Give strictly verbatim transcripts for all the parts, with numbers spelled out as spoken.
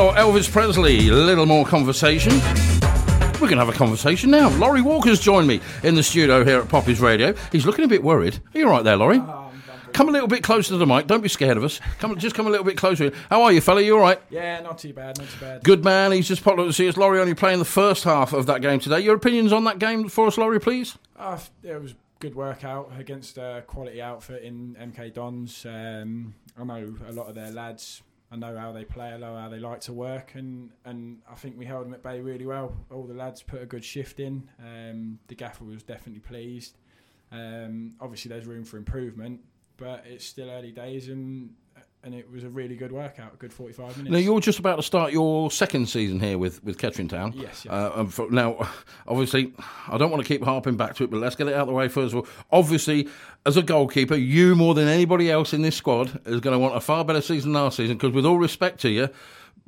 Well, Elvis Presley, a little more conversation. We're going to have a conversation now. Laurie Walker's joined me in the studio here at Poppy's Radio. He's looking a bit worried. Are you all right there, Laurie? Oh, come a little bit closer to the mic. Don't be scared of us. Come, Just come a little bit closer. How are you, fella? You all right? Yeah, not too bad, not too bad. Good man. He's just popped up to see us. Laurie only playing the first half of that game today. Your opinions on that game for us, Laurie, please? Uh, it was a good workout against a quality outfit in M K Dons. Um, I know a lot of their lads. I know how they play, I know how they like to work, and, and I think we held them at bay really well. All the lads put a good shift in. Um, the gaffer was definitely pleased. Um, obviously, there's room for improvement, but it's still early days, and and it was a really good workout, a good forty-five minutes. Now, you're just about to start your second season here with, with Kettering Town. Yes, yeah. Uh, and for, now, obviously, I don't want to keep harping back to it, but let's get it out of the way first of all. Obviously, as a goalkeeper, you more than anybody else in this squad is going to want a far better season than last season, because with all respect to you,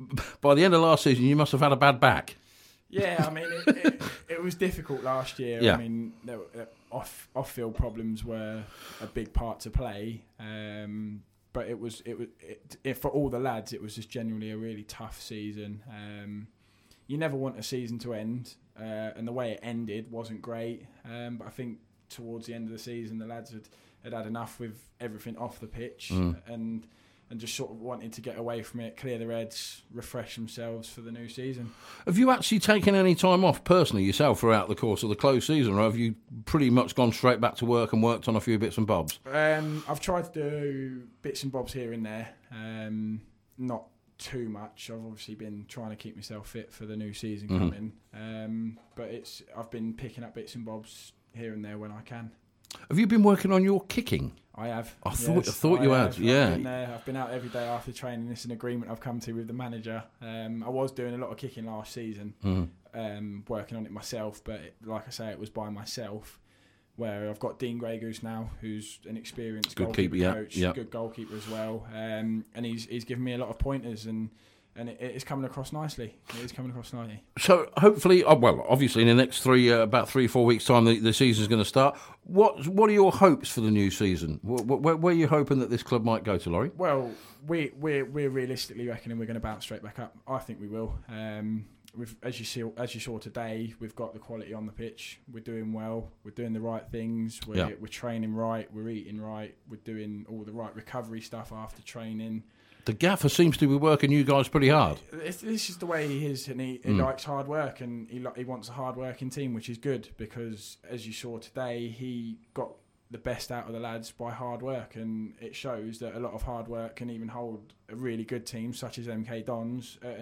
by the end of last season, you must have had a bad back. Yeah, I mean, it, it, it was difficult last year. Yeah. I mean, there were, uh, off off field problems were a big part to play. Um, but it was it was it, it, for all the lads, it was just genuinely a really tough season. Um, you never want a season to end, uh, and the way it ended wasn't great. Um, but I think towards the end of the season, the lads had had, had enough with everything off the pitch, Mm. and. and just sort of wanted to get away from it, clear their heads, refresh themselves for the new season. Have you actually taken any time off personally yourself throughout the course of the closed season, or have you pretty much gone straight back to work and worked on a few bits and bobs? Um, I've tried to do bits and bobs here and there, um, not too much. I've obviously been trying to keep myself fit for the new season Mhm. coming, um, but it's I've been picking up bits and bobs here and there when I can. Have you been working on your kicking? I have. I thought- yes, I thought you had, have. yeah. I've been, uh, I've been out every day after training. This is an agreement I've come to with the manager. Um, I was doing a lot of kicking last season, Mm. um, working on it myself, but it, like I say, it was by myself. Where I've got Dean Grey Goose now, who's an experienced Good goalkeeper keeper, yeah, coach, yeah. good goalkeeper as well, um, and he's he's given me a lot of pointers, and and it, it's coming across nicely. It is coming across nicely. So hopefully, oh, well, obviously in the next three, uh, about three, four weeks' time, the, the season's going to start. What What are your hopes for the new season? Where, where, where are you hoping that this club might go to, Laurie? Well, we we're we're realistically reckoning we're going to bounce straight back up. I think we will. Um, we've, as you see, as you saw today, we've got the quality on the pitch. We're doing well. We're doing the right things. We're Yeah. we're training right. We're eating right. We're doing all the right recovery stuff after training. The gaffer seems to be working you guys pretty hard. This, this is the way he is, and he, he Mm. likes hard work, and he li- he wants a hard working team, which is good because, as you saw today, he got the best out of the lads by hard work, and it shows that a lot of hard work can even hold a really good team such as M K Dons at